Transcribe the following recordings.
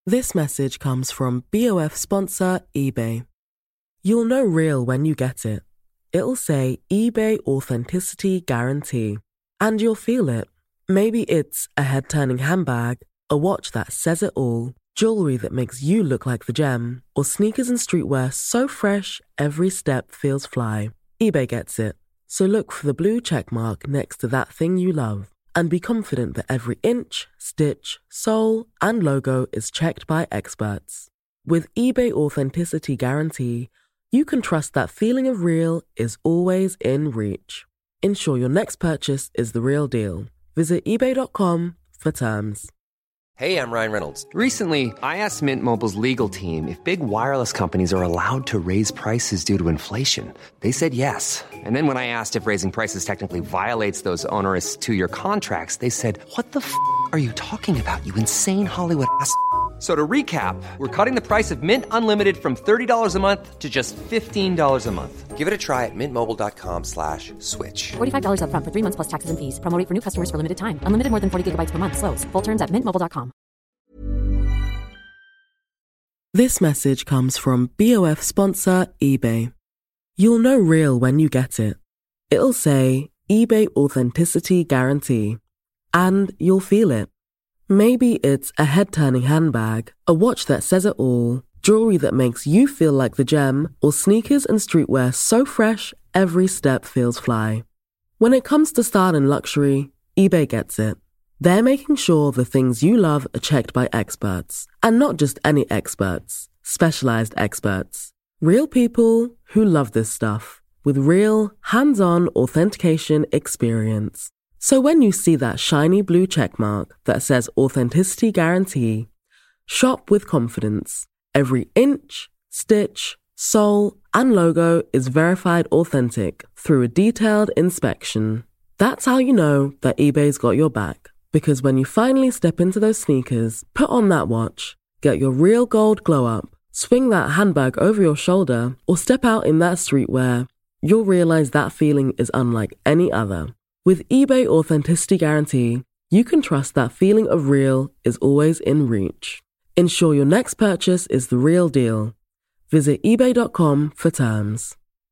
This message comes from BOF sponsor eBay. You'll know real when you get it. It'll say eBay Authenticity Guarantee. And you'll feel it. Maybe it's a head-turning handbag, a watch that says it all, jewelry that makes you look like the gem, or sneakers and streetwear so fresh every step feels fly. eBay gets it. So look for the blue check mark next to that thing you love. And be confident that every inch, stitch, sole, and logo is checked by experts. With eBay Authenticity Guarantee, you can trust that feeling of real is always in reach. Ensure your next purchase is the real deal. Visit eBay.com for terms. Hey, I'm Ryan Reynolds. Recently, I asked Mint Mobile's legal team if big wireless companies are allowed to raise prices due to inflation. They said yes. And then when I asked if raising prices technically violates those onerous two-year contracts, they said, "What the f*** are you talking about, you insane Hollywood ass?" So to recap, we're cutting the price of Mint Unlimited from $30 a month to just $15 a month. Give it a try at mintmobile.com/switch. $45 up front for 3 months plus taxes and fees. Promo rate for new customers for limited time. Unlimited more than 40 gigabytes per month. Slows full terms at mintmobile.com. This message comes from BOF sponsor eBay. You'll know real when you get it. It'll say eBay Authenticity Guarantee. And you'll feel it. Maybe it's a head-turning handbag, a watch that says it all, jewelry that makes you feel like the gem, or sneakers and streetwear so fresh every step feels fly. When it comes to style and luxury, eBay gets it. They're making sure the things you love are checked by experts. And not just any experts, specialized experts. Real people who love this stuff, with real, hands-on authentication experience. So when you see that shiny blue checkmark that says Authenticity Guarantee, shop with confidence. Every inch, stitch, sole, and logo is verified authentic through a detailed inspection. That's how you know that eBay's got your back. Because when you finally step into those sneakers, put on that watch, get your real gold glow up, swing that handbag over your shoulder, or step out in that streetwear, you'll realize that feeling is unlike any other. With eBay Authenticity Guarantee, you can trust that feeling of real is always in reach. Ensure your next purchase is the real deal. Visit ebay.com for terms.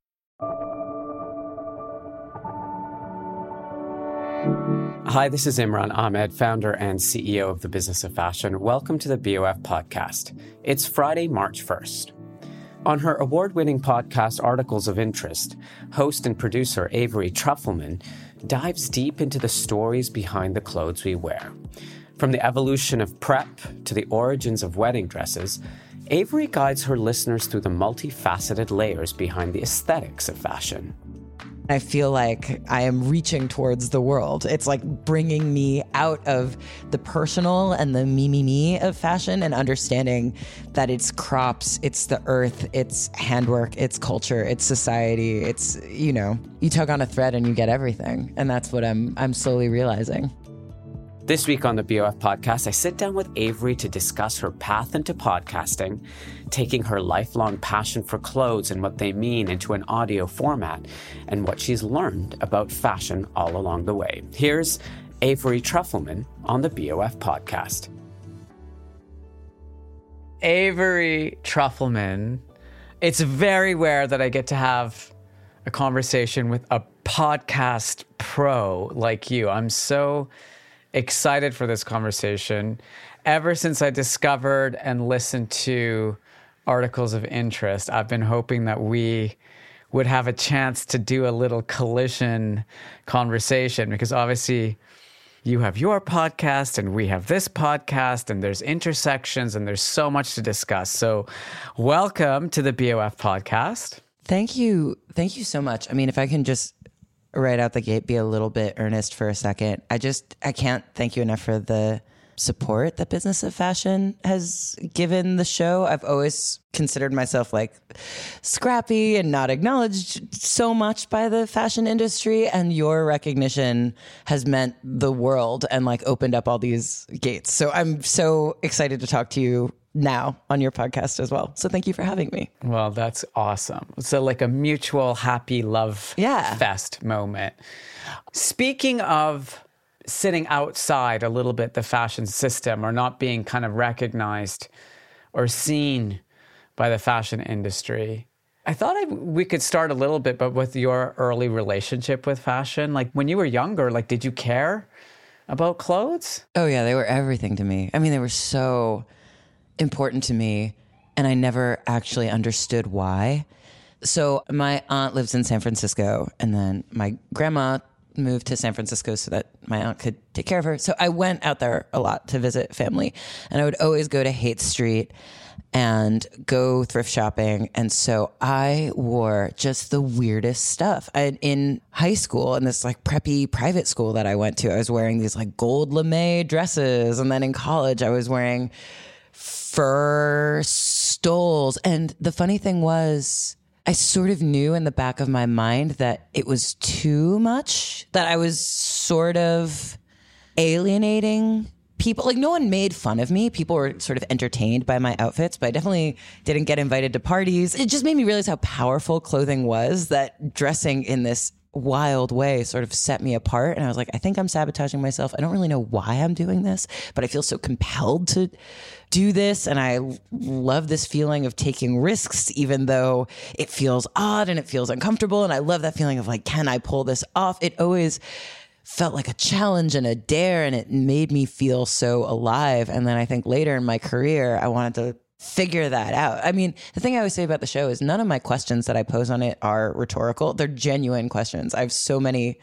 Hi, this is Imran Ahmed, founder and CEO of the Business of Fashion. Welcome to the BOF podcast. It's Friday, March 1st. On her award-winning podcast, Articles of Interest, host and producer Avery Trufelman dives deep into the stories behind the clothes we wear. From the evolution of prep to the origins of wedding dresses, Avery guides her listeners through the multifaceted layers behind the aesthetics of fashion. I feel like I am reaching towards the world. It's like bringing me out of the personal and the me of fashion and understanding that it's crops, it's the earth, it's handwork, it's culture, it's society. It's, you tug on a thread and you get everything. And that's what I'm slowly realizing. This week on the BOF podcast, I sit down with Avery to discuss her path into podcasting, taking her lifelong passion for clothes and what they mean into an audio format, and what she's learned about fashion all along the way. Here's Avery Trufelman on the BOF podcast. Avery Trufelman. It's very rare that I get to have a conversation with a podcast pro like you. I'm so excited for this conversation. Ever since I discovered and listened to Articles of Interest, I've been hoping that we would have a chance to do a little collision conversation, because obviously you have your podcast and we have this podcast and there's intersections and there's so much to discuss. So welcome to the BOF podcast. Thank you. Thank you so much. I mean, if I can just right out the gate be a little bit earnest for a second. I can't thank you enough for the support that Business of Fashion has given the show. I've always considered myself like scrappy and not acknowledged so much by the fashion industry, and your recognition has meant the world and like opened up all these gates. So I'm so excited to talk to you now on your podcast as well. So thank you for having me. Well, that's awesome. So like a mutual happy love fest moment. Speaking of sitting outside a little bit the fashion system or not being kind of recognized or seen by the fashion industry. I thought we could start a little bit, but with your early relationship with fashion. Like when you were younger, like did you care about clothes? Oh yeah, they were everything to me. I mean, they were so important to me, and I never actually understood why. So my aunt lives in San Francisco, and then my grandma moved to San Francisco so that my aunt could take care of her. So I went out there a lot to visit family, and I would always go to Haight Street and go thrift shopping. And so I wore just the weirdest stuff. In high school, in this like preppy private school that I went to, I was wearing these like gold lame dresses. And then in college, I was wearing fur stoles. And the funny thing was, I sort of knew in the back of my mind that it was too much, that I was sort of alienating people. Like no one made fun of me. People were sort of entertained by my outfits, but I definitely didn't get invited to parties. It just made me realize how powerful clothing was, that dressing in this wild way sort of set me apart. And I was like, I think I'm sabotaging myself. I don't really know why I'm doing this, but I feel so compelled to do this. And I love this feeling of taking risks, even though it feels odd and it feels uncomfortable. And I love that feeling of like, can I pull this off? It always felt like a challenge and a dare, and it made me feel so alive. And then I think later in my career, I wanted to figure that out. I mean, the thing I always say about the show is none of my questions that I pose on it are rhetorical. They're genuine questions. I have so many.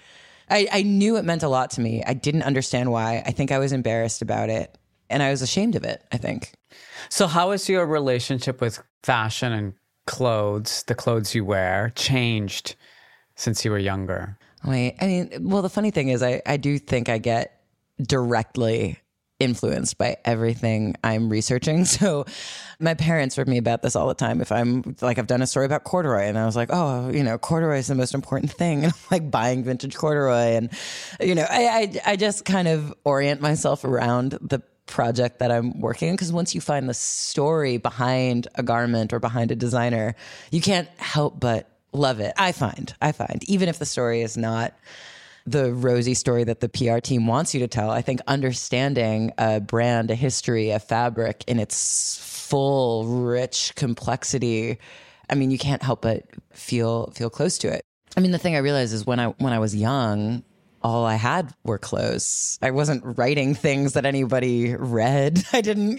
I knew it meant a lot to me. I didn't understand why. I think I was embarrassed about it, and I was ashamed of it, I think. So how has your relationship with fashion and clothes, the clothes you wear, changed since you were younger? I mean, well, the funny thing is I do think I get directly influenced by everything I'm researching. So my parents rib me about this all the time. If I'm like, I've done a story about corduroy and I was like, oh, you know, corduroy is the most important thing. And I'm like buying vintage corduroy. And, you know, I just kind of orient myself around the project that I'm working on. Because once you find the story behind a garment or behind a designer, you can't help but love it. I find, even if the story is not the rosy story that the PR team wants you to tell, I think understanding a brand, a history, a fabric in its full, rich complexity, I mean, you can't help but feel close to it. I mean, the thing I realized is when I was young, all I had were clothes. I wasn't writing things that anybody read. I didn't,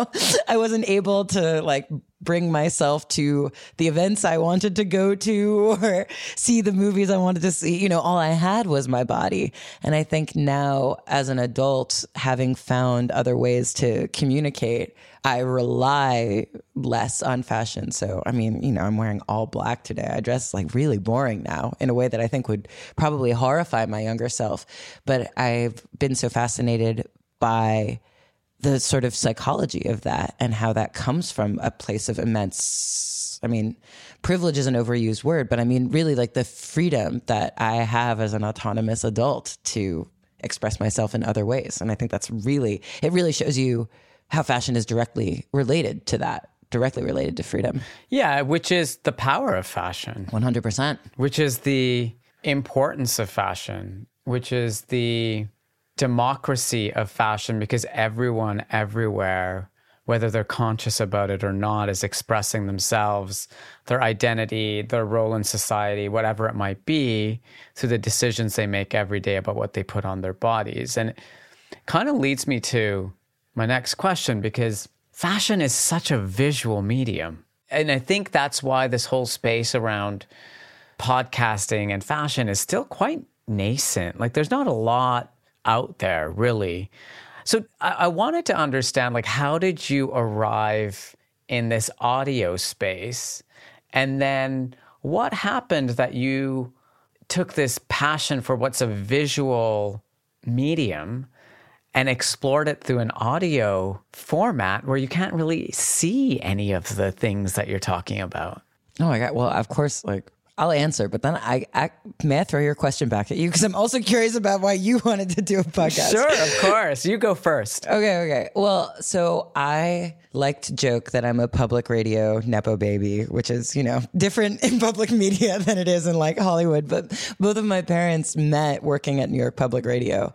I wasn't able to like bring myself to the events I wanted to go to or see the movies I wanted to see. All I had was my body. And I think now as an adult, having found other ways to communicate, I rely less on fashion. So, I mean, I'm wearing all black today. I dress like really boring now in a way that I think would probably horrify my younger self. But I've been so fascinated by the sort of psychology of that and how that comes from a place of immense, privilege is an overused word, but I mean, really like the freedom that I have as an autonomous adult to express myself in other ways. And I think it really shows you how fashion is directly related to that, directly related to freedom. Yeah, which is the power of fashion. 100%. Which is the importance of fashion, which is the democracy of fashion, because everyone everywhere, whether they're conscious about it or not, is expressing themselves, their identity, their role in society, whatever it might be, through the decisions they make every day about what they put on their bodies. And it kind of leads me to my next question, because fashion is such a visual medium. And I think that's why this whole space around podcasting and fashion is still quite nascent. Like there's not a lot out there, really. So I wanted to understand, like, how did you arrive in this audio space? And then what happened that you took this passion for what's a visual medium and explored it through an audio format where you can't really see any of the things that you're talking about? Oh my God. Well, of course, I'll answer, but then may I throw your question back at you? Because I'm also curious about why you wanted to do a podcast. Sure, of course. You go first. Okay. Well, so I like to joke that I'm a public radio Nepo baby, which is, different in public media than it is in Hollywood. But both of my parents met working at New York Public Radio.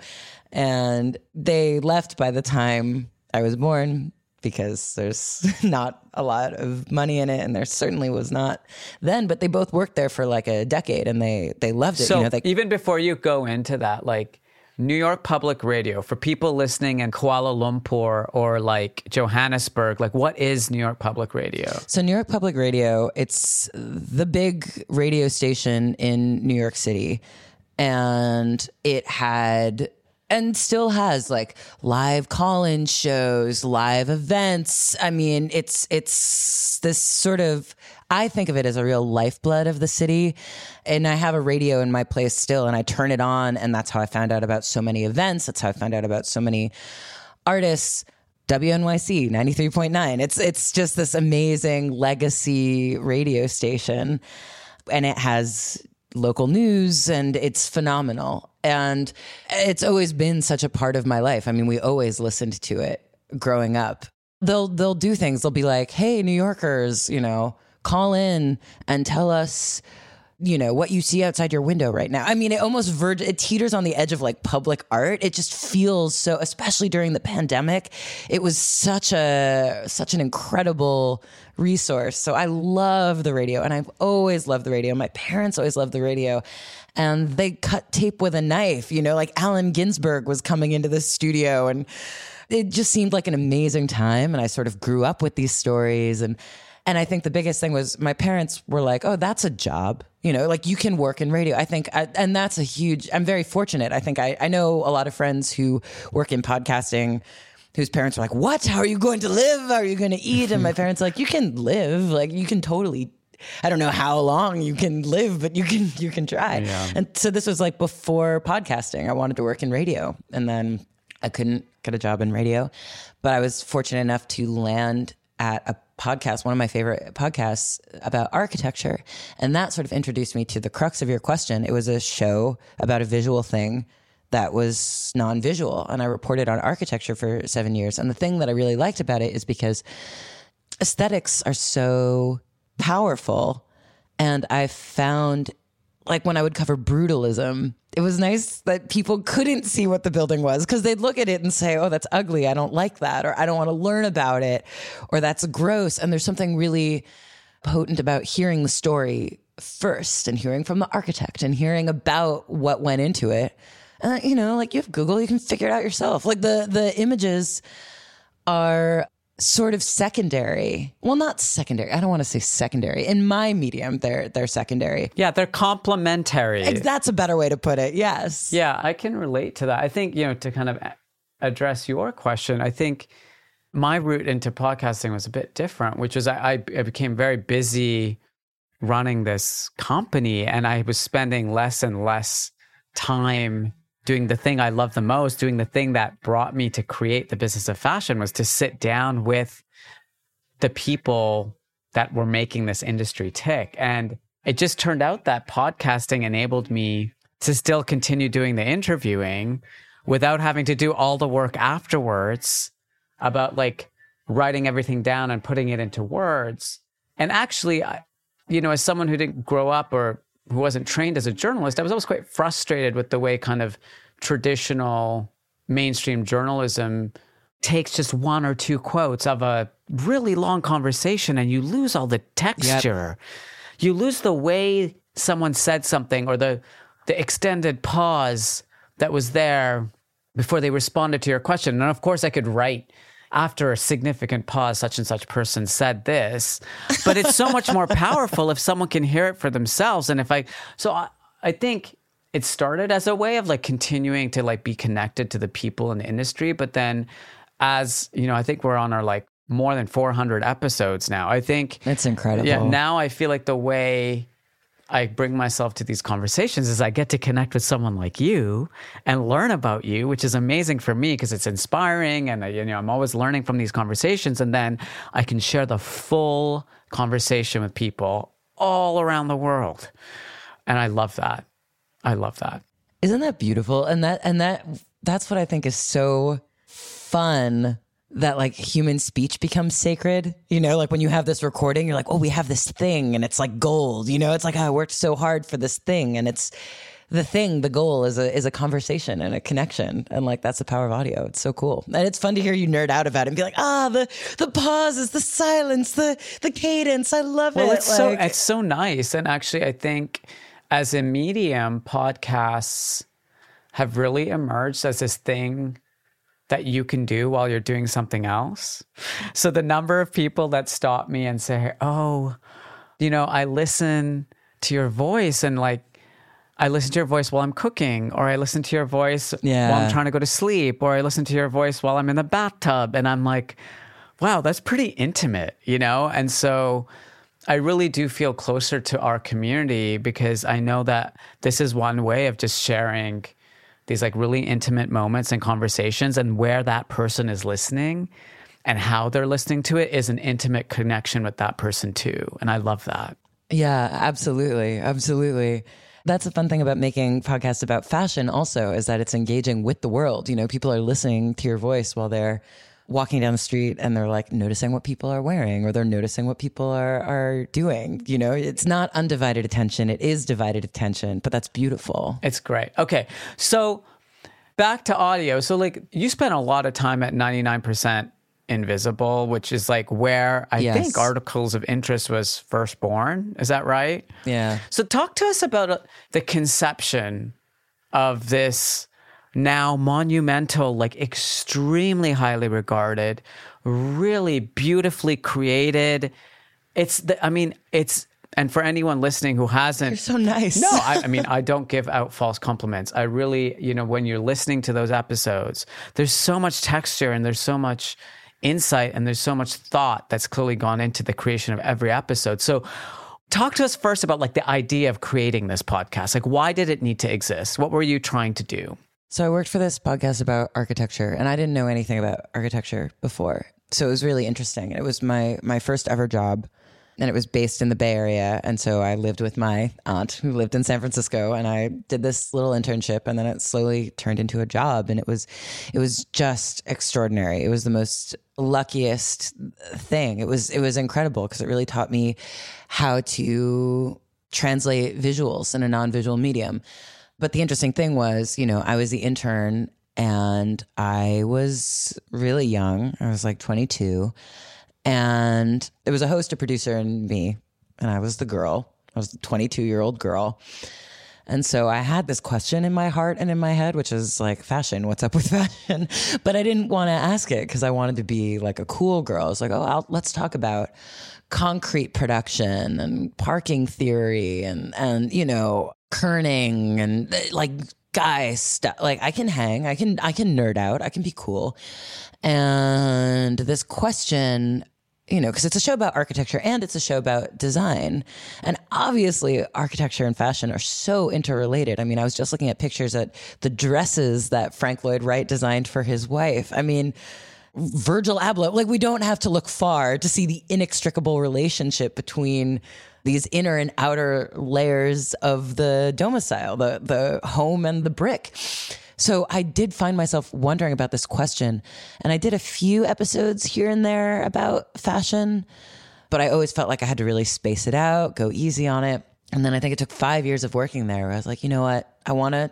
And they left by the time I was born because there's not a lot of money in it, and there certainly was not then, but they both worked there for like a decade and they loved it. So even before you go into that, like New York Public Radio, for people listening in Kuala Lumpur or like Johannesburg, like what is New York Public Radio? So New York Public Radio, it's the big radio station in New York City. And it had and still has like live call-in shows, live events. I mean, it's this sort of, I think of it as a real lifeblood of the city. And I have a radio in my place still, and I turn it on, and that's how I found out about so many events. That's how I found out about so many artists. WNYC 93.9. It's just this amazing legacy radio station, and it has local news, and it's phenomenal. And it's always been such a part of my life. I mean, we always listened to it growing up. They'll do things. They'll be like, hey, New Yorkers, call in and tell us, what you see outside your window right now. I mean, it almost it teeters on the edge of like public art. It just feels so, especially during the pandemic, it was such an incredible resource. So I love the radio, and I've always loved the radio. My parents always loved the radio, and they cut tape with a knife, like Allen Ginsberg was coming into the studio, and it just seemed like an amazing time. And I sort of grew up with these stories, and I think the biggest thing was my parents were like, oh, that's a job, like you can work in radio. I think, and that's I'm very fortunate. I think I know a lot of friends who work in podcasting whose parents are like, what? How are you going to live? How are you going to eat? And my parents are like, you can live, like you can totally, I don't know how long you can live, but you can try. Yeah. And so this was like before podcasting. I wanted to work in radio, and then I couldn't get a job in radio, but I was fortunate enough to land at a podcast, one of my favorite podcasts about architecture. And that sort of introduced me to the crux of your question. It was a show about a visual thing that was non-visual. And I reported on architecture for 7 years. And the thing that I really liked about it is because aesthetics are so powerful. And I found, like when I would cover brutalism, it was nice that people couldn't see what the building was, because they'd look at it and say, oh, that's ugly. I don't like that. Or I don't want to learn about it. Or that's gross. And there's something really potent about hearing the story first, and hearing from the architect, and hearing about what went into it. Like you have Google, you can figure it out yourself. Like the images are sort of secondary. Well, not secondary. I don't want to say secondary. In my medium, they're secondary. Yeah, they're complementary. That's a better way to put it. Yes. Yeah, I can relate to that. I think, to kind of address your question, I think my route into podcasting was a bit different, which was I became very busy running this company, and I was spending less and less time doing the thing I love the most, doing the thing that brought me to create the business of fashion, was to sit down with the people that were making this industry tick. And it just turned out that podcasting enabled me to still continue doing the interviewing without having to do all the work afterwards about like writing everything down and putting it into words. And actually, as someone who didn't grow up or who wasn't trained as a journalist, I was always quite frustrated with the way kind of traditional mainstream journalism takes just one or two quotes of a really long conversation, and you lose all the texture. Yep. You lose the way someone said something, or the extended pause that was there before they responded to your question. And of course, I could write, after a significant pause, such and such person said this, but it's so much more powerful if someone can hear it for themselves. And I think it started as a way of like continuing to like be connected to the people in the industry. But then as, I think we're on our like more than 400 episodes now. I think it's incredible. Yeah. Now I feel like the way I bring myself to these conversations is I get to connect with someone like you and learn about you, which is amazing for me because it's inspiring, and I'm always learning from these conversations, and then I can share the full conversation with people all around the world. And I love that. Isn't that beautiful? And that's what I think is so fun, that like human speech becomes sacred, like when you have this recording, you're like, oh, we have this thing and it's like gold, it's like, I worked so hard for this thing. And the goal is a conversation and a connection. And like, that's the power of audio. It's so cool. And it's fun to hear you nerd out about it and be like, the pauses, the silence, the cadence. I love it. Well, it's so nice. And actually, I think as a medium, podcasts have really emerged as this thing that you can do while you're doing something else. So the number of people that stop me and say, oh, I listen to your voice and like, I listen to your voice while I'm cooking, or I listen to your voice while I'm trying to go to sleep, or I listen to your voice while I'm in the bathtub. And I'm like, wow, that's pretty intimate, And so I really do feel closer to our community because I know that this is one way of just sharing these like really intimate moments and conversations, and where that person is listening and how they're listening to it is an intimate connection with that person too. And I love that. Yeah, absolutely. Absolutely. That's a fun thing about making podcasts about fashion also, is that it's engaging with the world. People are listening to your voice while they're walking down the street and they're like noticing what people are wearing, or they're noticing what people are doing. It's not undivided attention. It is divided attention, but that's beautiful. It's great. Okay. So back to audio. So like you spent a lot of time at 99% Invisible, which is like where I think Articles of Interest was first born. Is that right? Yeah. So talk to us about the conception of this now monumental, like extremely highly regarded, really beautifully created. And for anyone listening who hasn't... You're so nice. No, I don't give out false compliments. I really, when you're listening to those episodes, there's so much texture and there's so much insight and there's so much thought that's clearly gone into the creation of every episode. So talk to us first about like the idea of creating this podcast. Like, why did it need to exist? What were you trying to do? So I worked for this podcast about architecture, and I didn't know anything about architecture before. So it was really interesting. It was my first ever job, and it was based in the Bay Area. And so I lived with my aunt who lived in San Francisco, and I did this little internship, and then it slowly turned into a job. And it was just extraordinary. It was the most luckiest thing. It was incredible because it really taught me how to translate visuals in a non-visual medium. But the interesting thing was, I was the intern and I was really young. I was like 22. And there was a host, a producer, and me. And I was the girl. I was the 22-year-old girl. And so I had this question in my heart and in my head, which is like, fashion, what's up with fashion? But I didn't want to ask it because I wanted to be like a cool girl. I was like, let's talk about concrete production and parking theory and kerning and like guy stuff. Like I can hang, I can nerd out, I can be cool. And this question, because it's a show about architecture and it's a show about design. And obviously architecture and fashion are so interrelated. I was just looking at pictures at the dresses that Frank Lloyd Wright designed for his wife. Virgil Abloh, like we don't have to look far to see the inextricable relationship between these inner and outer layers of the domicile, the home and the brick. So I did find myself wondering about this question, and I did a few episodes here and there about fashion, but I always felt like I had to really space it out, go easy on it. And then I think it took 5 years of working there where I was like, you know what? I want to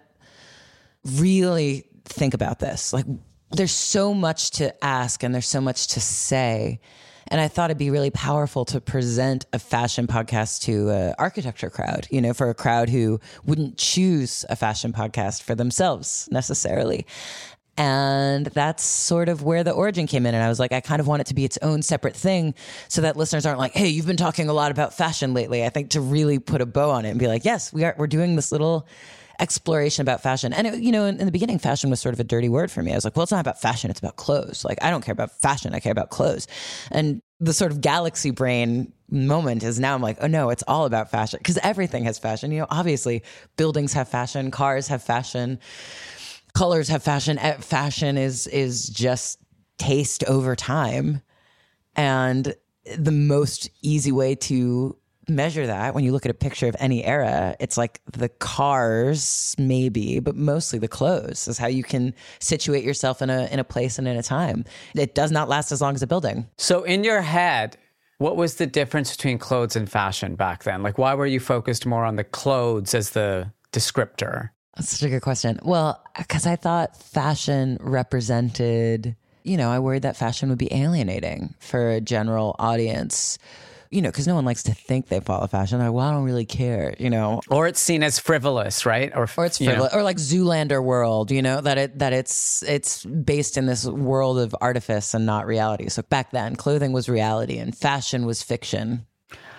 really think about this. Like, there's so much to ask and there's so much to say. And I thought it'd be really powerful to present a fashion podcast to an architecture crowd, for a crowd who wouldn't choose a fashion podcast for themselves necessarily. And that's sort of where the origin came in. And I was like, I kind of want it to be its own separate thing so that listeners aren't like, hey, you've been talking a lot about fashion lately. I think to really put a bow on it and be like, yes, we're doing this little exploration about fashion. And in the beginning, fashion was sort of a dirty word for me. I was like, well, it's not about fashion, it's about clothes. Like, I don't care about fashion, I care about clothes. And the sort of galaxy brain moment is now I'm like, oh no, it's all about fashion, because everything has fashion. Obviously buildings have fashion, cars have fashion, colors have fashion. Fashion is just taste over time. And the most easy way to measure that, when you look at a picture of any era, it's like the cars maybe, but mostly the clothes is how you can situate yourself in a place and in a time. It does not last as long as a building. So in your head, what was the difference between clothes and fashion back then? Like, why were you focused more on the clothes as the descriptor? That's such a good question. Well, because I thought fashion represented, I worried that fashion would be alienating for a general audience, because no one likes to think they follow fashion. Like, well, I don't really care, Or it's seen as frivolous, right? Or it's frivolous, or like Zoolander world, that it's based in this world of artifice and not reality. So back then, clothing was reality and fashion was fiction.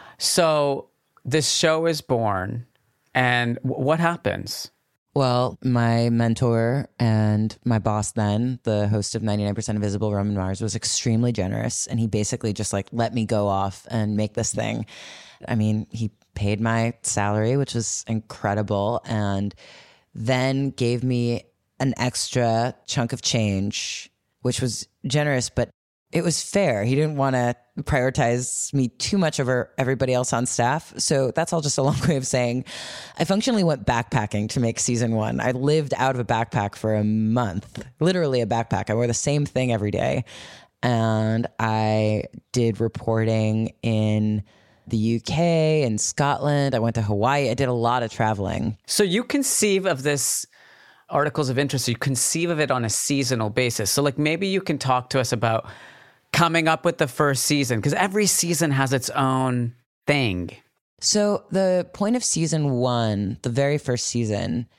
So this show is born, and what happens? Well, my mentor and my boss then, the host of 99% Invisible, Roman Mars, was extremely generous. And he basically just let me go off and make this thing. I mean, he paid my salary, which was incredible, and then gave me an extra chunk of change, which was generous, but it was fair. He didn't want to prioritize me too much over everybody else on staff. So that's all just a long way of saying I functionally went backpacking to make season 1. I lived out of a backpack for a month, literally a backpack. I wore the same thing every day. And I did reporting in the UK and Scotland. I went to Hawaii. I did a lot of traveling. So you conceive of this articles of interest, you conceive of it on a seasonal basis. So maybe you can talk to us about coming up with the first season, because every season has its own thing. So the point of season 1, the very first season,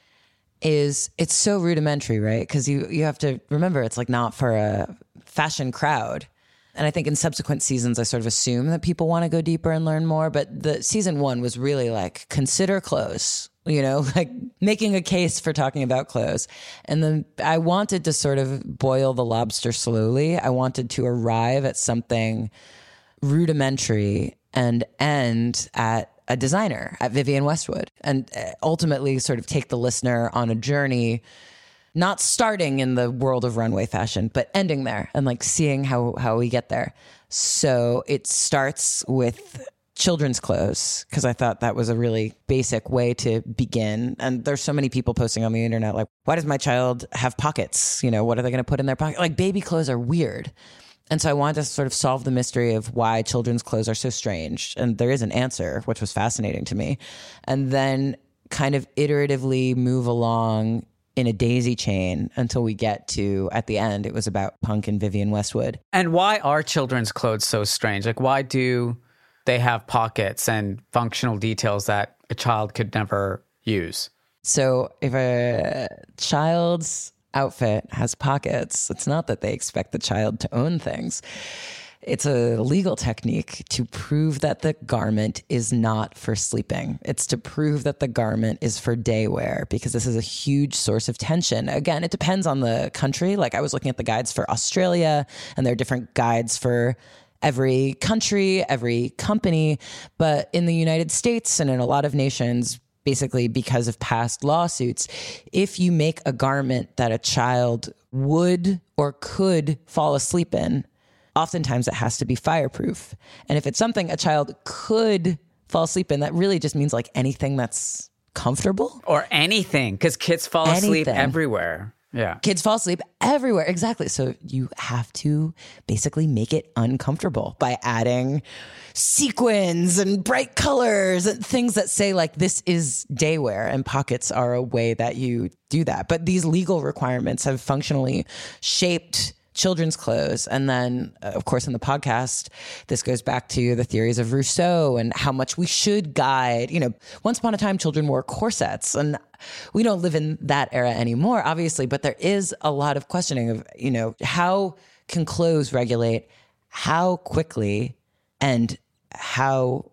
is it's so rudimentary, right? Because you have to remember it's not for a fashion crowd. And I think in subsequent seasons, I sort of assume that people want to go deeper and learn more. But the season 1 was really consider clothes, making a case for talking about clothes. And then I wanted to sort of boil the lobster slowly. I wanted to arrive at something rudimentary and end at a designer, at Vivienne Westwood, and ultimately sort of take the listener on a journey, not starting in the world of runway fashion, but ending there and seeing how we get there. So it starts with children's clothes, because I thought that was a really basic way to begin. And there's so many people posting on the internet, why does my child have pockets? What are they going to put in their pocket? Baby clothes are weird. And so I wanted to sort of solve the mystery of why children's clothes are so strange. And there is an answer, which was fascinating to me. And then kind of iteratively move along in a daisy chain until we get to, at the end, it was about Punk and Vivienne Westwood. And why are children's clothes so strange? Why do they have pockets and functional details that a child could never use? So if a child's outfit has pockets, it's not that they expect the child to own things. It's a legal technique to prove that the garment is not for sleeping. It's to prove that the garment is for day wear, because this is a huge source of tension. Again, it depends on the country. I was looking at the guides for Australia, and there are different guides for every country, every company. But in the United States and in a lot of nations, basically because of past lawsuits, if you make a garment that a child would or could fall asleep in, oftentimes it has to be fireproof. And if it's something a child could fall asleep in, that really just means anything that's comfortable. Or anything, because kids fall asleep everywhere. Yeah. Kids fall asleep everywhere. Exactly. So you have to basically make it uncomfortable by adding sequins and bright colors and things that say this is day wear, and pockets are a way that you do that. But these legal requirements have functionally shaped children's clothes. And then, of course, in the podcast, this goes back to the theories of Rousseau and how much we should guide. Once upon a time, children wore corsets, and we don't live in that era anymore, obviously, but there is a lot of questioning of, how can clothes regulate how quickly and how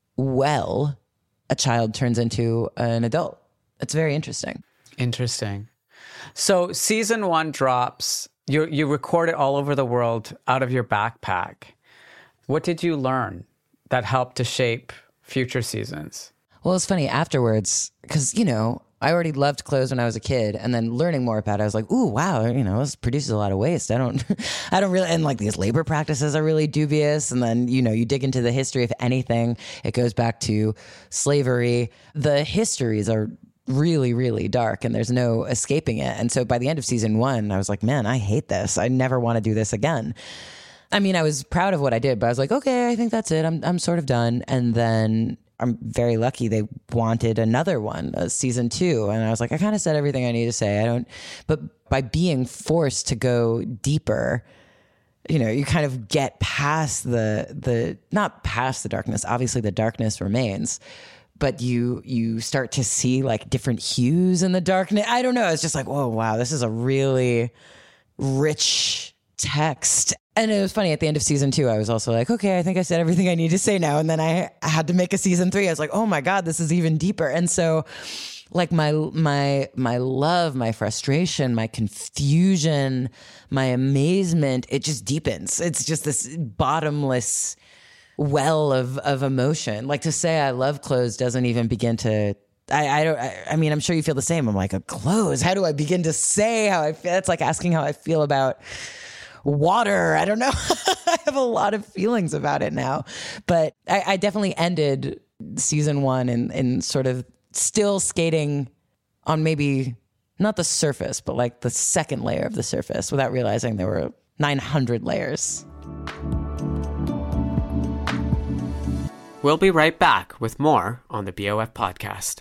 well a child turns into an adult. It's very interesting. Interesting. So season 1 drops. You record it all over the world out of your backpack. What did you learn that helped to shape future seasons? Well, it's funny afterwards, because, I already loved clothes when I was a kid, and then learning more about it, I was like, ooh, wow, this produces a lot of waste. I don't really, and these labor practices are really dubious. And then, you dig into the history of anything, it goes back to slavery. The histories are really, really dark, and there's no escaping it. And so by the end of season 1, I was like, man, I hate this. I never want to do this again. I mean, I was proud of what I did, but I was like, okay, I think that's it. I'm sort of done. And then I'm very lucky they wanted another one, a season 2. And I was like, I kind of said everything I need to say. But by being forced to go deeper, you kind of get past not past the darkness. Obviously the darkness remains, but you start to see like different hues in the darkness. I don't know. It's just like, whoa, wow, this is a really rich text. And it was funny, at the end of season 2, I was also like, okay, I think I said everything I need to say now. And then I had to make a season 3. I was like, oh my God, this is even deeper. And so like my love, my frustration, my confusion, my amazement, it just deepens. It's just this bottomless well of emotion. Like, to say I love clothes doesn't even begin to, I mean, I'm sure you feel the same. I'm like, a clothes, how do I begin to say how I feel? It's like asking how I feel about water. I don't know. I have a lot of feelings about it now, but I definitely ended season 1 in sort of still skating on maybe not the surface, but like the second layer of the surface, without realizing there were 900 layers. We'll be right back with more on the BOF podcast.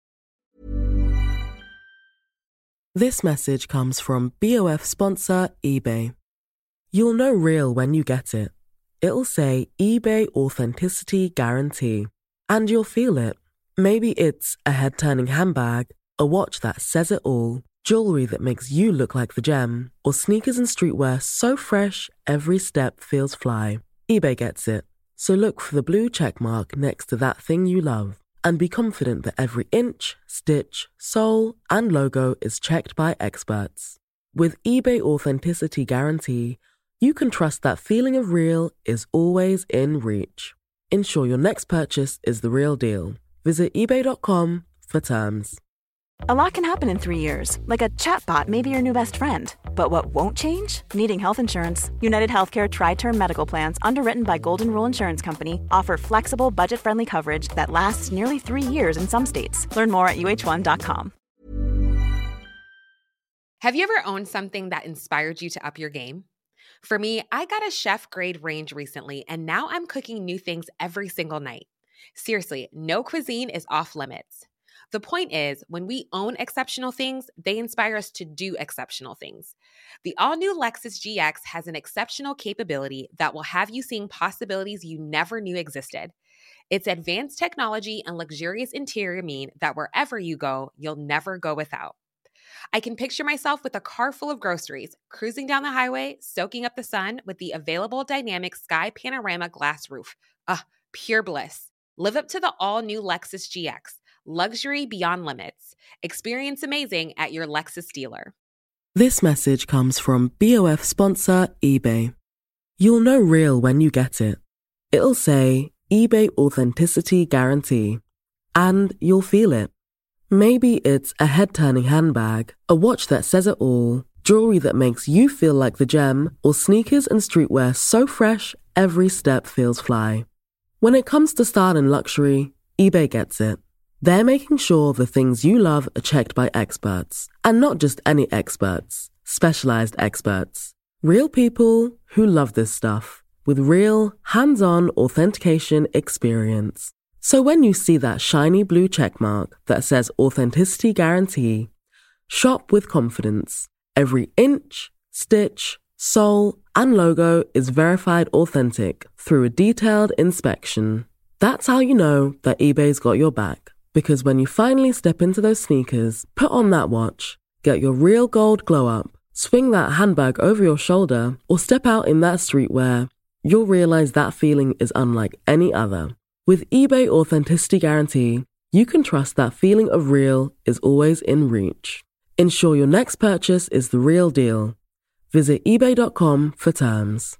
This message comes from BOF sponsor eBay. You'll know real when you get it. It'll say eBay Authenticity Guarantee. And you'll feel it. Maybe it's a head-turning handbag, a watch that says it all, jewelry that makes you look like the gem, or sneakers and streetwear so fresh every step feels fly. eBay gets it. So look for the blue check mark next to that thing you love. And be confident that every inch, stitch, sole, and logo is checked by experts. With eBay Authenticity Guarantee, you can trust that feeling of real is always in reach. Ensure your next purchase is the real deal. Visit eBay.com for terms. A lot can happen in 3 years, like a chatbot may be your new best friend. But what won't change? Needing health insurance. United Healthcare Tri-Term Medical Plans, underwritten by Golden Rule Insurance Company, offer flexible, budget-friendly coverage that lasts nearly 3 years in some states. Learn more at uh1.com. Have you ever owned something that inspired you to up your game? For me, I got a chef-grade range recently, and now I'm cooking new things every single night. Seriously, no cuisine is off limits. The point is, when we own exceptional things, they inspire us to do exceptional things. The all-new Lexus GX has an exceptional capability that will have you seeing possibilities you never knew existed. Its advanced technology and luxurious interior mean that wherever you go, you'll never go without. I can picture myself with a car full of groceries, cruising down the highway, soaking up the sun with the available dynamic sky panorama glass roof. Pure bliss. Live up to the all-new Lexus GX. Luxury beyond limits. Experience amazing at your Lexus dealer. This message comes from BOF sponsor eBay. You'll know real when you get it. It'll say eBay Authenticity Guarantee. And you'll feel it. Maybe it's a head-turning handbag, a watch that says it all, jewelry that makes you feel like the gem, or sneakers and streetwear so fresh every step feels fly. When it comes to style and luxury, eBay gets it. They're making sure the things you love are checked by experts. And not just any experts, specialized experts. Real people who love this stuff, with real, hands-on authentication experience. So when you see that shiny blue checkmark that says Authenticity Guarantee, shop with confidence. Every inch, stitch, sole, and logo is verified authentic through a detailed inspection. That's how you know that eBay's got your back. Because when you finally step into those sneakers, put on that watch, get your real gold glow up, swing that handbag over your shoulder, or step out in that streetwear, you'll realize that feeling is unlike any other. With eBay Authenticity Guarantee, you can trust that feeling of real is always in reach. Ensure your next purchase is the real deal. Visit ebay.com for terms.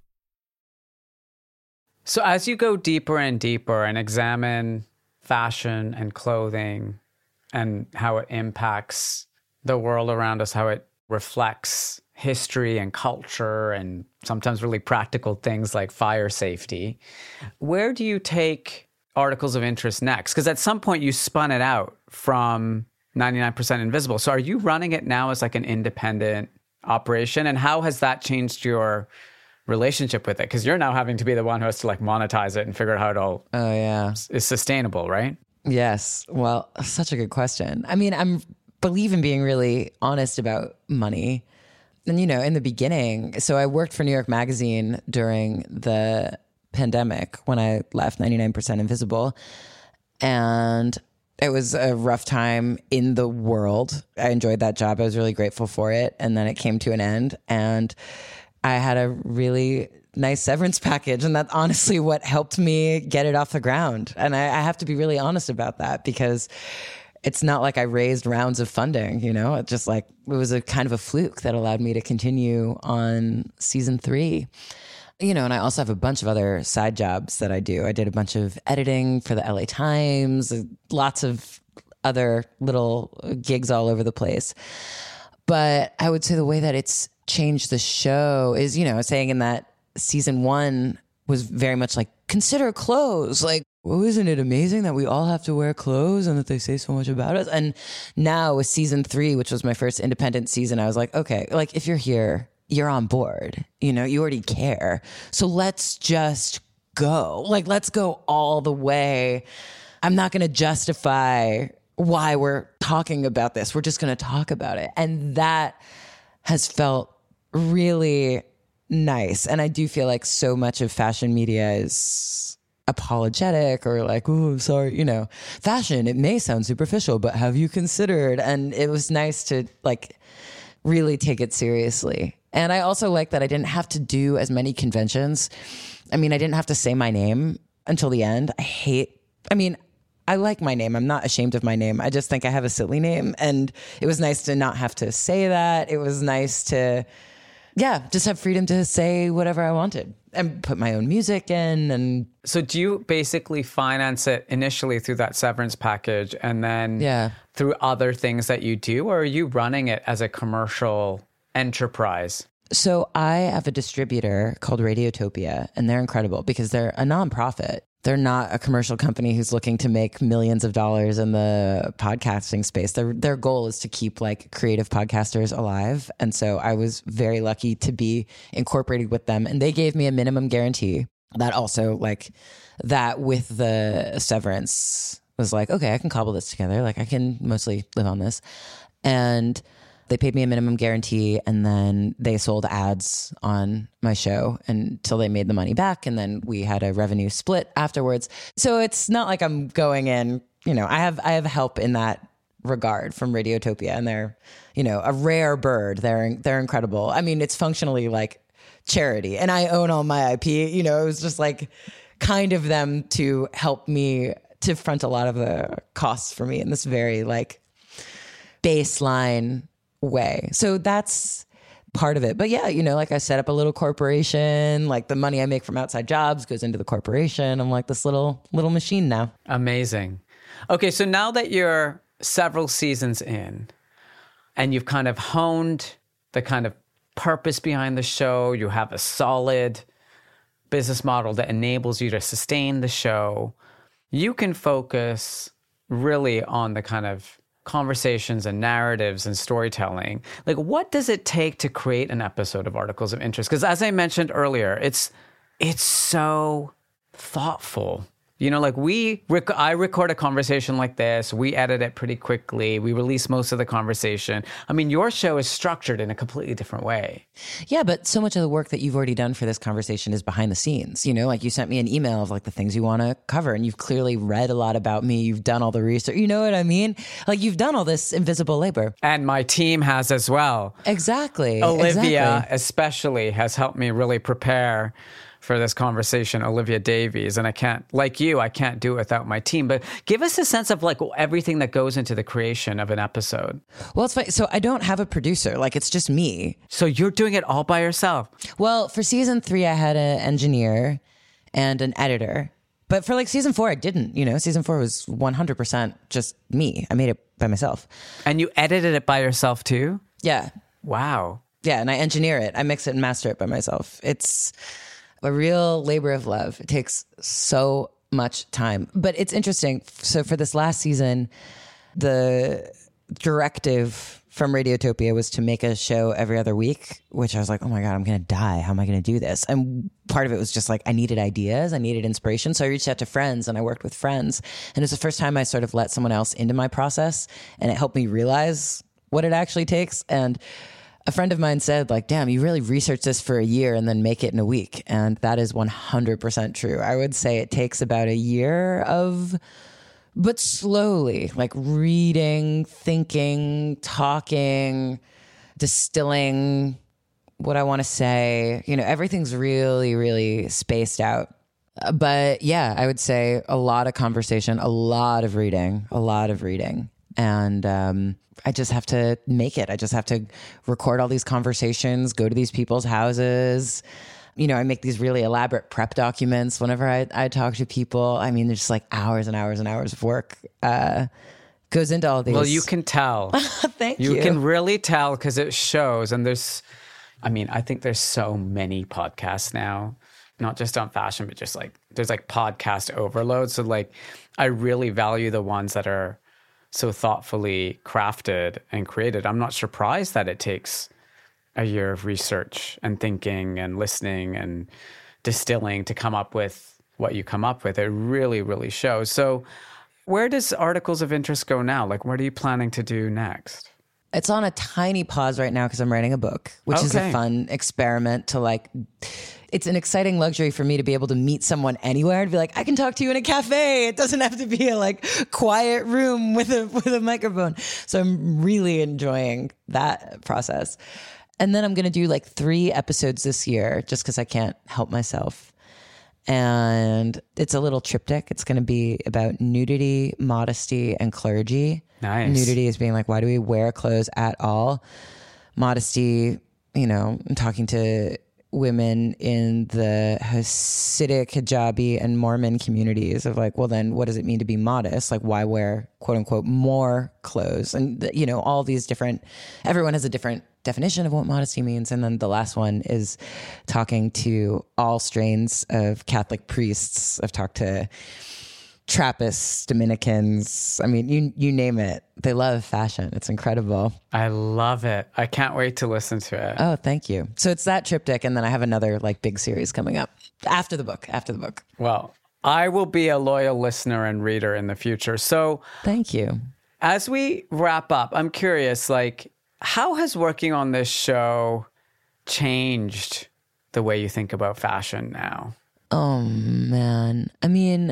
So as you go deeper and deeper and examine fashion and clothing and how it impacts the world around us, how it reflects history and culture and sometimes really practical things like fire safety, where do you take articles of interest next? Because at some point you spun it out from 99% Invisible. So are you running it now as like an independent operation? And how has that changed your relationship with it? Because you're now having to be the one who has to like monetize it and figure out how it all is sustainable, right? Yes. Well, such a good question. I mean, I'm believe in being really honest about money. And, you know, in the beginning, so I worked for New York Magazine during the pandemic when I left 99% Invisible. And it was a rough time in the world. I enjoyed that job. I was really grateful for it. And then it came to an end. And I had a really nice severance package. And that's honestly what helped me get it off the ground. And I have to be really honest about that because it's not like I raised rounds of funding, you know, it just like, it was a kind of a fluke that allowed me to continue on season 3. You know, and I also have a bunch of other side jobs that I do. I did a bunch of editing for the LA Times, lots of other little gigs all over the place. But I would say the way that it's changed the show is, you know, saying in that season 1 was very much like, consider clothes. Like, well, isn't it amazing that we all have to wear clothes and that they say so much about us? And now with season 3, which was my first independent season, I was like, okay, like if you're here, you're on board, you know, you already care. So let's just go. Like, let's go all the way. I'm not going to justify why we're talking about this. We're just going to talk about it. And that has felt really nice. And I do feel like so much of fashion media is apologetic or like, oh, sorry, you know, fashion, it may sound superficial, but have you considered? And it was nice to like really take it seriously. And I also like that I didn't have to do as many conventions. I mean, I didn't have to say my name until the end. I like my name. I'm not ashamed of my name. I just think I have a silly name. And it was nice to not have to say that. It was nice to, just have freedom to say whatever I wanted and put my own music in. And so do you basically finance it initially through that severance package and then through other things that you do? Or are you running it as a commercial enterprise? So I have a distributor called Radiotopia, and they're incredible because they're a nonprofit. They're not a commercial company who's looking to make millions of dollars in the podcasting space. Their goal is to keep like creative podcasters alive. And so I was very lucky to be incorporated with them. And they gave me a minimum guarantee that also like that with the severance was like, okay, I can cobble this together. Like I can mostly live on this. And they paid me a minimum guarantee and then they sold ads on my show until they made the money back. And then we had a revenue split afterwards. So it's not like I'm going in, you know, I have help in that regard from Radiotopia, and they're, you know, a rare bird. They're incredible. I mean, it's functionally like charity and I own all my IP, you know, it was just like kind of them to help me to front a lot of the costs for me in this very like baseline way. So that's part of it. But yeah, you know, like I set up a little corporation, like the money I make from outside jobs goes into the corporation. I'm like this little machine now. Amazing. Okay. So now that you're several seasons in and you've kind of honed the kind of purpose behind the show, you have a solid business model that enables you to sustain the show, you can focus really on the kind of conversations and narratives and storytelling. Like, what does it take to create an episode of Articles of Interest? Because as I mentioned earlier, it's so thoughtful. You know, like I record a conversation like this, we edit it pretty quickly, we release most of the conversation. I mean, your show is structured in a completely different way. Yeah, but so much of the work that you've already done for this conversation is behind the scenes. You know, like you sent me an email of like the things you want to cover, and you've clearly read a lot about me. You've done all the research. You know what I mean? Like you've done all this invisible labor. And my team has as well. Exactly. Olivia especially has helped me really prepare for this conversation, Olivia Davies. And I can't do it without my team. But give us a sense of like everything that goes into the creation of an episode. Well, it's funny. So I don't have a producer. Like it's just me. So you're doing it all by yourself? Well, for season 3, I had an engineer and an editor. But for like season 4, I didn't. You know, season 4 was 100% just me. I made it by myself. And you edited it by yourself too? Yeah. Wow. Yeah. And I engineer it. I mix it and master it by myself. It's a real labor of love. It takes so much time. But it's interesting. So for this last season, the directive from Radiotopia was to make a show every other week, which I was like, oh my God, I'm going to die. How am I going to do this? And part of it was just like, I needed ideas. I needed inspiration. So I reached out to friends and I worked with friends. And it's the first time I sort of let someone else into my process, and it helped me realize what it actually takes. And a friend of mine said, like, damn, you really research this for a year and then make it in a week. And that is 100% true. I would say it takes about a year but slowly, like reading, thinking, talking, distilling what I want to say. You know, everything's really, really spaced out. But yeah, I would say a lot of conversation, a lot of reading. And I just have to make it. I just have to record all these conversations, go to these people's houses. You know, I make these really elaborate prep documents whenever I talk to people. I mean, there's just like hours and hours and hours of work goes into all these. Well, you can tell. Thank you. You can really tell because it shows. And I think there's so many podcasts now, not just on fashion, but just like, there's like podcast overload. So like, I really value the ones that are so thoughtfully crafted and created. I'm not surprised that it takes a year of research and thinking and listening and distilling to come up with what you come up with. It really, really shows. So where does Articles of Interest go now? Like, what are you planning to do next? It's on a tiny pause right now because I'm writing a book, which is a fun experiment to like, it's an exciting luxury for me to be able to meet someone anywhere and be like, I can talk to you in a cafe. It doesn't have to be a like quiet room with a microphone. So I'm really enjoying that process. And then I'm going to do like 3 episodes this year just because I can't help myself. And it's a little triptych. It's going to be about nudity, modesty, and clergy. Nice. Nudity is being like, why do we wear clothes at all? Modesty, you know, I'm talking to women in the Hasidic, hijabi, and Mormon communities of like, well, then what does it mean to be modest? Like, why wear, quote unquote, more clothes? And, you know, all these different, everyone has a different definition of what modesty means. And then the last one is talking to all strains of Catholic priests. I've talked to Trappists, Dominicans. I mean, you name it. They love fashion. It's incredible. I love it. I can't wait to listen to it. Oh, thank you. So it's that triptych, and then I have another like big series coming up after the book. Well, I will be a loyal listener and reader in the future. So thank you. As we wrap up, I'm curious, like, how has working on this show changed the way you think about fashion now? Oh, man. I mean,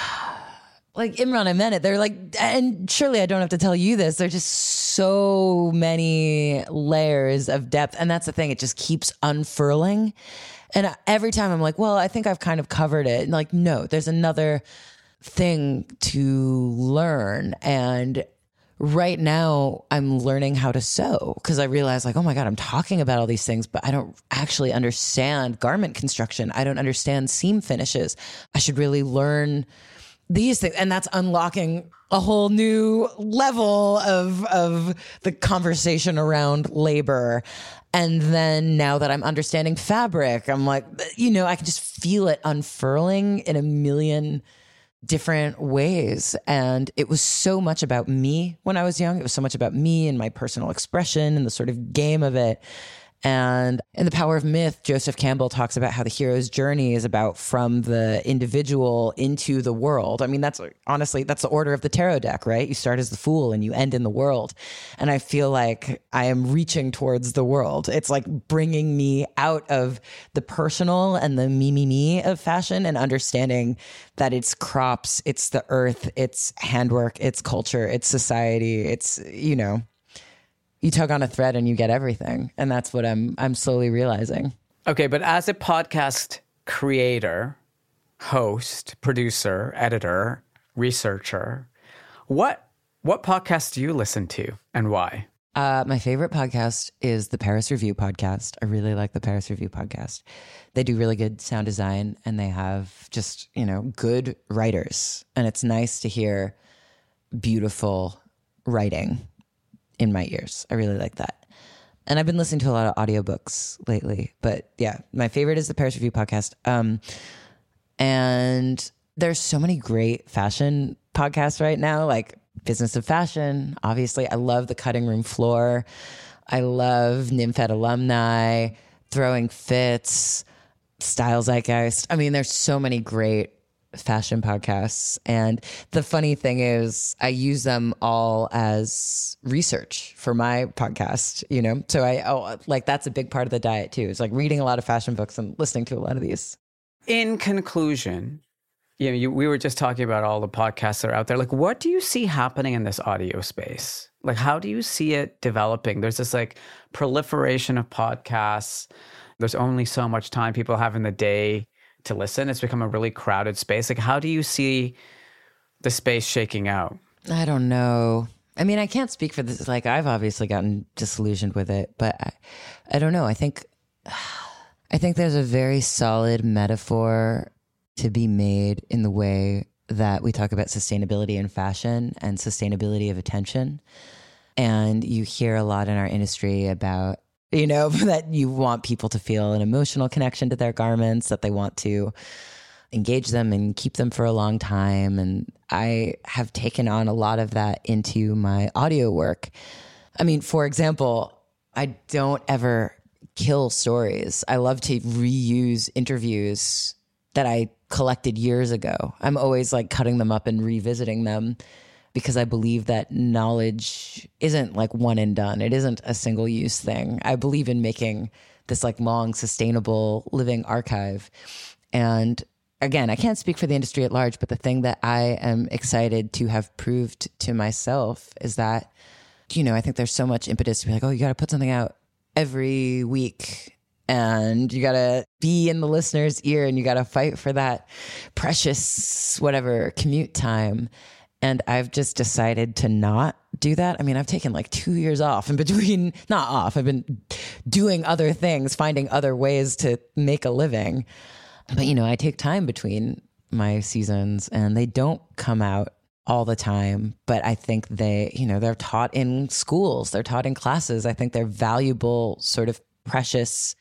like, Imran, I meant it. They're like, and surely I don't have to tell you this. There's just so many layers of depth. And that's the thing. It just keeps unfurling. And every time I'm like, well, I think I've kind of covered it. And like, no, there's another thing to learn. And right now I'm learning how to sew because I realize like, oh my God, I'm talking about all these things, but I don't actually understand garment construction. I don't understand seam finishes. I should really learn these things. And that's unlocking a whole new level of the conversation around labor. And then now that I'm understanding fabric, I'm like, you know, I can just feel it unfurling in a million different ways. And it was so much about me when I was young. It was so much about me and my personal expression and the sort of game of it. And in The Power of Myth, Joseph Campbell talks about how the hero's journey is about from the individual into the world. I mean, that's honestly, that's the order of the tarot deck, right? You start as the fool and you end in the world. And I feel like I am reaching towards the world. It's like bringing me out of the personal and the me of fashion and understanding that it's crops, it's the earth, it's handwork, it's culture, it's society, it's, you know, you tug on a thread and you get everything. And that's what I'm slowly realizing. Okay, but as a podcast creator, host, producer, editor, researcher, what podcast do you listen to and why? My favorite podcast is the Paris Review podcast. I really like the Paris Review podcast. They do really good sound design and they have just, you know, good writers. And it's nice to hear beautiful writing in my ears. I really like that. And I've been listening to a lot of audiobooks lately, but yeah, my favorite is the Paris Review podcast. And there's so many great fashion podcasts right now. Like Business of Fashion. Obviously, I love the cutting room floor. I love NymFed alumni, Throwing Fits, Style Zeitgeist. I mean, there's so many great fashion podcasts. And the funny thing is I use them all as research for my podcast, you know? So that's a big part of the diet too. It's like reading a lot of fashion books and listening to a lot of these. In conclusion, we were just talking about all the podcasts that are out there. Like, what do you see happening in this audio space? Like, how do you see it developing? There's this like proliferation of podcasts. There's only so much time people have in the day to listen. It's become a really crowded space. Like, how do you see the space shaking out? I don't know. I mean, I can't speak for this. Like, I've obviously gotten disillusioned with it, but I don't know. I think there's a very solid metaphor to be made in the way that we talk about sustainability in fashion and sustainability of attention. And you hear a lot in our industry about, you know, that you want people to feel an emotional connection to their garments, that they want to engage them and keep them for a long time. And I have taken on a lot of that into my audio work. I mean, for example, I don't ever kill stories. I love to reuse interviews that I collected years ago. I'm always like cutting them up and revisiting them because I believe that knowledge isn't like one and done. It isn't a single use thing. I believe in making this like long, sustainable living archive. And again, I can't speak for the industry at large, but the thing that I am excited to have proved to myself is that, you know, I think there's so much impetus to be like, oh, you got to put something out every week. And you got to be in the listener's ear and you got to fight for that precious, whatever, commute time. And I've just decided to not do that. I mean, I've taken like 2 years off in between, not off. I've been doing other things, finding other ways to make a living. But, you know, I take time between my seasons and they don't come out all the time. But I think they're taught in schools, they're taught in classes. I think they're valuable, sort of precious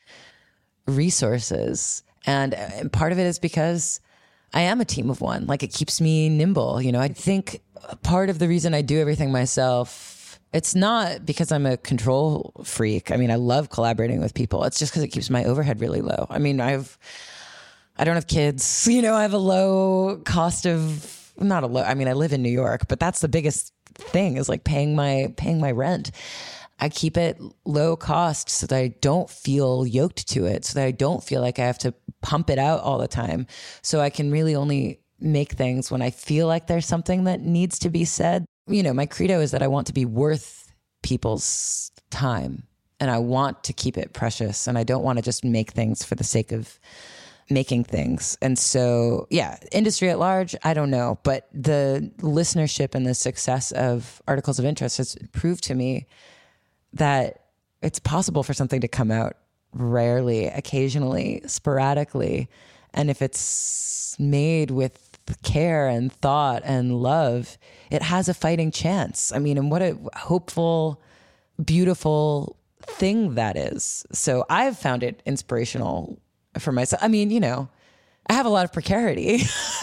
resources. And part of it is because I am a team of one. Like, it keeps me nimble. You know, I think part of the reason I do everything myself, it's not because I'm a control freak. I mean, I love collaborating with people. It's just because it keeps my overhead really low. I mean, I don't have kids. You know, I have a low cost of, not a low, I mean, I live in New York, but that's the biggest thing is like paying my rent. I keep it low cost so that I don't feel yoked to it, so that I don't feel like I have to pump it out all the time. So I can really only make things when I feel like there's something that needs to be said. You know, my credo is that I want to be worth people's time and I want to keep it precious and I don't want to just make things for the sake of making things. And so, yeah, industry at large, I don't know, but the listenership and the success of Articles of Interest has proved to me that it's possible for something to come out rarely, occasionally, sporadically. And if it's made with care and thought and love, it has a fighting chance. I mean, and what a hopeful, beautiful thing that is. So I've found it inspirational for myself. I mean, you know, I have a lot of precarity.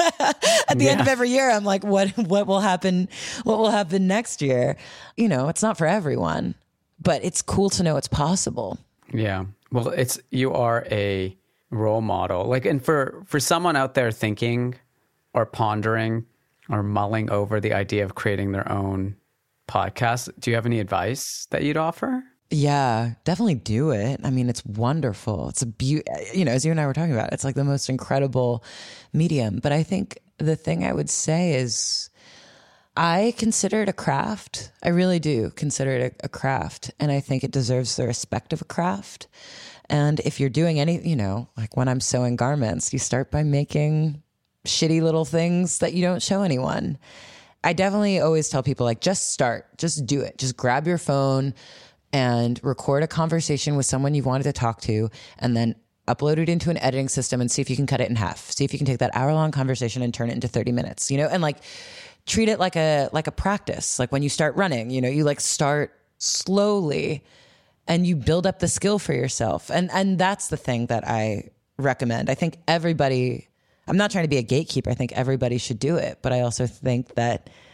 At the end of every year, I'm like, what will happen? What will happen next year? You know, it's not for everyone. But it's cool to know it's possible. Yeah. Well, you are a role model. Like, and for someone out there thinking or pondering or mulling over the idea of creating their own podcast, do you have any advice that you'd offer? Yeah, definitely do it. I mean, it's wonderful. It's you know, as you and I were talking about, it's like the most incredible medium. But I think the thing I would say is, I consider it a craft. I really do consider it a craft. And I think it deserves the respect of a craft. And if you're doing any, you know, like when I'm sewing garments, you start by making shitty little things that you don't show anyone. I definitely always tell people, like, just start, just do it. Just grab your phone and record a conversation with someone you've wanted to talk to, and then upload it into an editing system and see if you can cut it in half. See if you can take that hour-long conversation and turn it into 30 minutes, you know, and like, treat it like a practice. Like when you start running, you know, you like start slowly and you build up the skill for yourself. And that's the thing that I recommend. I think everybody, I'm not trying to be a gatekeeper. I think everybody should do it. But I also think that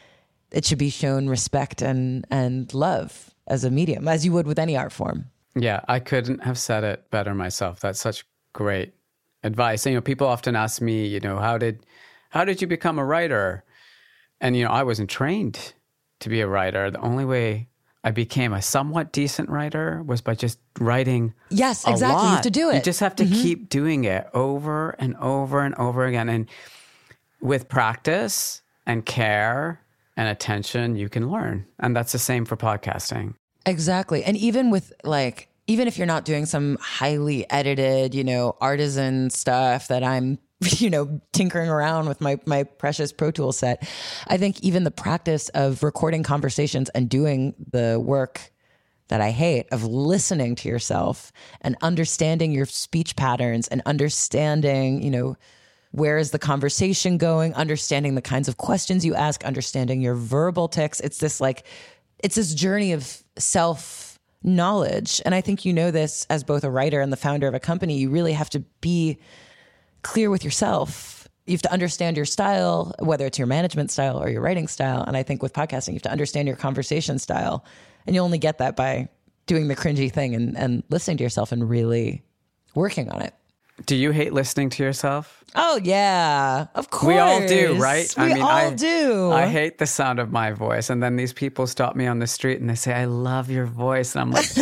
it should be shown respect and love as a medium, as you would with any art form. Yeah, I couldn't have said it better myself. That's such great advice. And, people often ask me, how did you become a writer? And, I wasn't trained to be a writer. The only way I became a somewhat decent writer was by just writing. Yes, exactly. A lot. You have to do it. You just have to keep doing it over and over and over again. And with practice and care and attention, you can learn. And that's the same for podcasting. Exactly. And even with even if you're not doing some highly edited, artisan stuff that I'm, tinkering around with my precious Pro Tools set, I think even the practice of recording conversations and doing the work that I hate of listening to yourself and understanding your speech patterns and understanding, where is the conversation going, understanding the kinds of questions you ask, understanding your verbal tics. It's this journey of self-knowledge. And I think this as both a writer and the founder of a company. You really have to be clear with yourself. You have to understand your style, whether it's your management style or your writing style. And I think with podcasting, you have to understand your conversation style. And you only get that by doing the cringy thing and listening to yourself and really working on it. Do you hate listening to yourself? Oh, yeah. Of course. We all do, right? We all do. I hate the sound of my voice. And then these people stop me on the street and they say, I love your voice. And I'm like,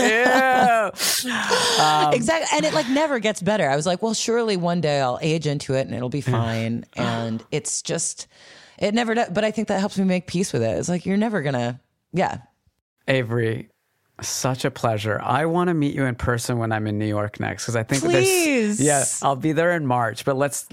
ew. Exactly. And it never gets better. I was like, well, surely one day I'll age into it and it'll be fine. And it's just, it never does. But I think that helps me make peace with it. It's like, you're never going to, yeah. Avery, such a pleasure. I want to meet you in person when I'm in New York next, because I think I'll be there in March. But let's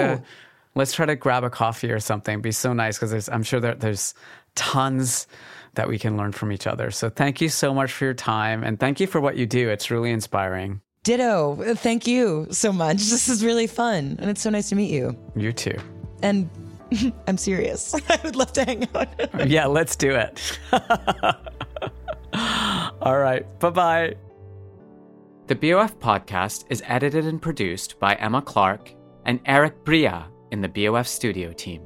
try to grab a coffee or something. It'd be so nice, because I'm sure there's tons that we can learn from each other. So thank you so much for your time, and thank you for what you do. It's really inspiring. Ditto. Thank you so much. This is really fun, and it's so nice to meet you. You too. And I'm serious. I would love to hang out. Yeah, let's do it. All right. Bye-bye. The BOF podcast is edited and produced by Emma Clark and Eric Bria in the BOF studio team.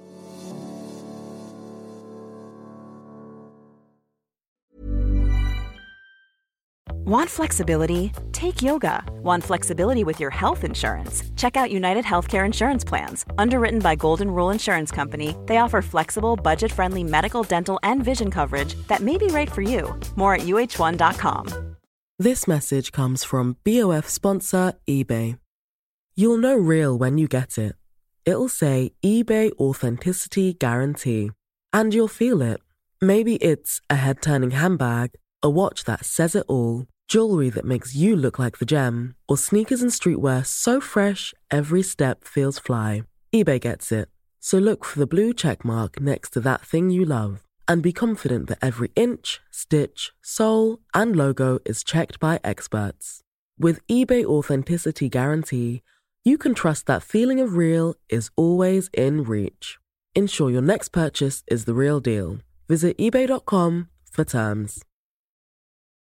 Want flexibility? Take yoga. Want flexibility with your health insurance? Check out United Healthcare Insurance Plans. Underwritten by Golden Rule Insurance Company, they offer flexible, budget-friendly medical, dental, and vision coverage that may be right for you. More at uh1.com. This message comes from BOF sponsor eBay. You'll know real when you get it. It'll say eBay Authenticity Guarantee. And you'll feel it. Maybe it's a head-turning handbag, a watch that says it all, jewelry that makes you look like the gem, or sneakers and streetwear so fresh every step feels fly. eBay gets it. So look for the blue check mark next to that thing you love, and be confident that every inch, stitch, sole, and logo is checked by experts. With eBay Authenticity Guarantee, you can trust that feeling of real is always in reach. Ensure your next purchase is the real deal. Visit ebay.com for terms.